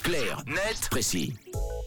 Clair, net, précis.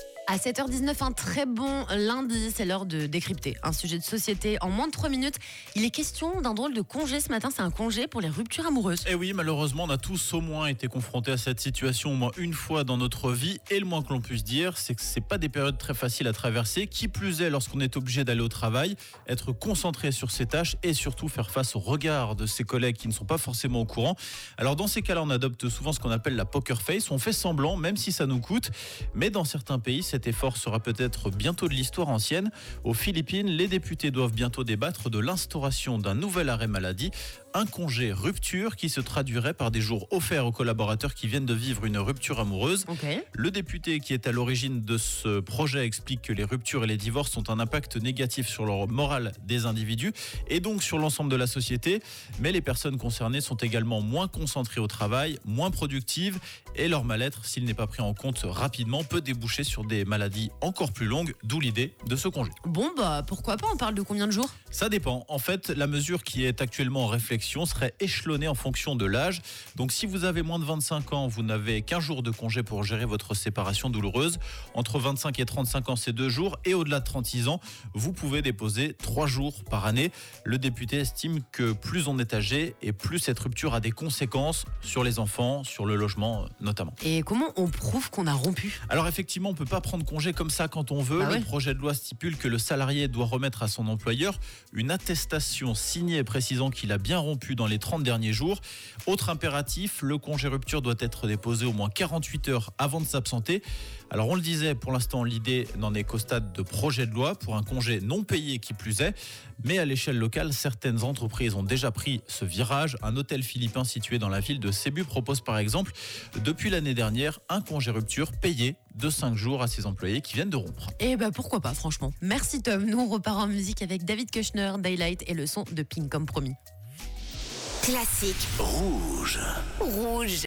À 7h19, un très bon lundi, c'est l'heure de décrypter un sujet de société en moins de 3 minutes. Il est question d'un drôle de congé ce matin, c'est un congé pour les ruptures amoureuses. Et oui, malheureusement, on a tous au moins été confrontés à cette situation au moins une fois dans notre vie. Et le moins que l'on puisse dire, c'est que c'est pas des périodes très faciles à traverser. Qui plus est, lorsqu'on est obligé d'aller au travail, être concentré sur ses tâches et surtout faire face au regard de ses collègues qui ne sont pas forcément au courant. Alors dans ces cas-là, on adopte souvent ce qu'on appelle la poker face. On fait semblant, même si ça nous coûte. Mais dans certains pays, cet effort sera peut-être bientôt de l'histoire ancienne. Aux Philippines, les députés doivent bientôt débattre de l'instauration d'un nouvel arrêt maladie, un congé rupture qui se traduirait par des jours offerts aux collaborateurs qui viennent de vivre une rupture amoureuse. Okay. Le député qui est à l'origine de ce projet explique que les ruptures et les divorces ont un impact négatif sur le moral des individus et donc sur l'ensemble de la société. Mais les personnes concernées sont également moins concentrées au travail, moins productives et leur mal-être, s'il n'est pas pris en compte rapidement, peut déboucher sur des maladies encore plus longues, d'où l'idée de ce congé. Bon, pourquoi pas, on parle de combien de jours ? Ça dépend. En fait, la mesure qui est actuellement en réflexion serait échelonnée en fonction de l'âge. Donc si vous avez moins de 25 ans, vous n'avez qu'un jour de congé pour gérer votre séparation douloureuse. Entre 25 et 35 ans, c'est 2 jours. Et au-delà de 36 ans, vous pouvez déposer 3 jours par année. Le député estime que plus on est âgé et plus cette rupture a des conséquences sur les enfants, sur le logement notamment. Et comment on prouve qu'on a rompu ? Alors effectivement, on ne peut pas prendre congé comme ça quand on veut. Le projet de loi stipule que le salarié doit remettre à son employeur une attestation signée précisant qu'il a bien rompu dans les 30 derniers jours. Autre impératif, le congé rupture doit être déposé au moins 48 heures avant de s'absenter. Alors on le disait, pour l'instant l'idée n'en est qu'au stade de projet de loi pour un congé non payé qui plus est. Mais à l'échelle locale, certaines entreprises ont déjà pris ce virage. Un hôtel philippin situé dans la ville de Cebu propose par exemple depuis l'année dernière un congé rupture payé de 5 jours à ses employés qui viennent de rompre. Et pourquoi pas, franchement. Merci Tom. Nous on repart en musique avec David Kushner, Daylight et le son de Pink comme promis. Classique. Rouge. Rouge.